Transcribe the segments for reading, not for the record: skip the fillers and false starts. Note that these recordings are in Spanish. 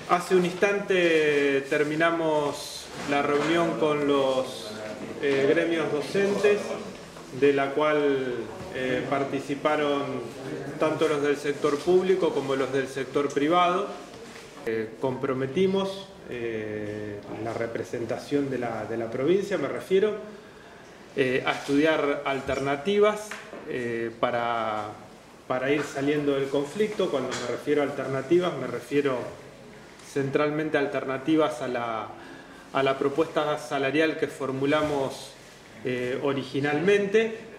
Hace un instante terminamos la reunión con los gremios docentes, de la cual participaron tanto los del sector público como los del sector privado. Comprometimos la representación de la provincia, me refiero, a estudiar alternativas para ir saliendo del conflicto. Cuando me refiero a alternativas, me refiero centralmente a alternativas a la propuesta salarial que formulamos originalmente,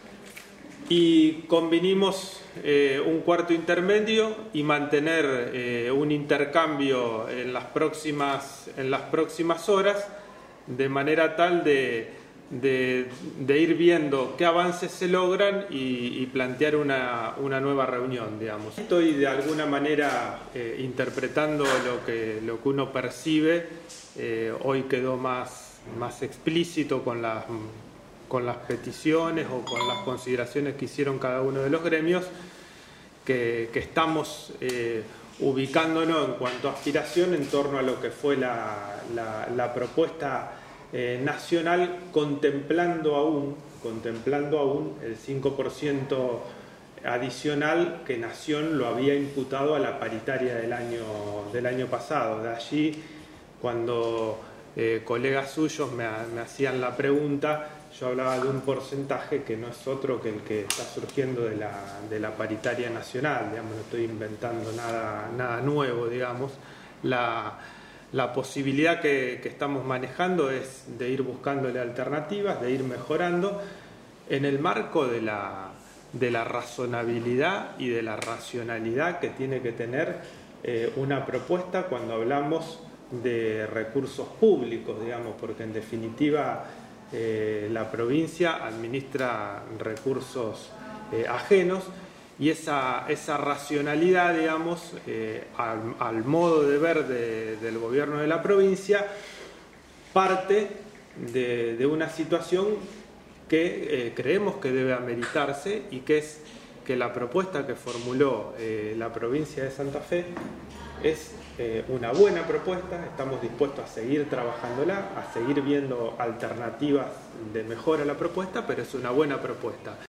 y convinimos un cuarto intermedio y mantener un intercambio en las próximas horas, de manera tal de ir viendo qué avances se logran y plantear una nueva reunión, digamos. Estoy de alguna manera interpretando lo que uno percibe. Hoy quedó más explícito con las peticiones o con las consideraciones que hicieron cada uno de los gremios, que estamos ubicándonos en cuanto a aspiración en torno a lo que fue la propuesta nacional, contemplando aún el 5% adicional que Nación lo había imputado a la paritaria del año pasado. De allí, cuando colegas suyos me hacían la pregunta, yo hablaba de un porcentaje que no es otro que el que está surgiendo de la paritaria nacional, digamos. No estoy inventando nada nuevo, digamos. La posibilidad que estamos manejando es de ir buscándole alternativas, de ir mejorando en el marco de la razonabilidad y de la racionalidad que tiene que tener una propuesta cuando hablamos de recursos públicos, digamos, porque en definitiva la provincia administra recursos ajenos, y esa racionalidad, digamos, al modo de ver del gobierno de la provincia, parte de una situación que creemos que debe ameritarse, y que es que la propuesta que formuló la provincia de Santa Fe es una buena propuesta. Estamos dispuestos a seguir trabajándola, a seguir viendo alternativas de mejora a la propuesta, pero es una buena propuesta.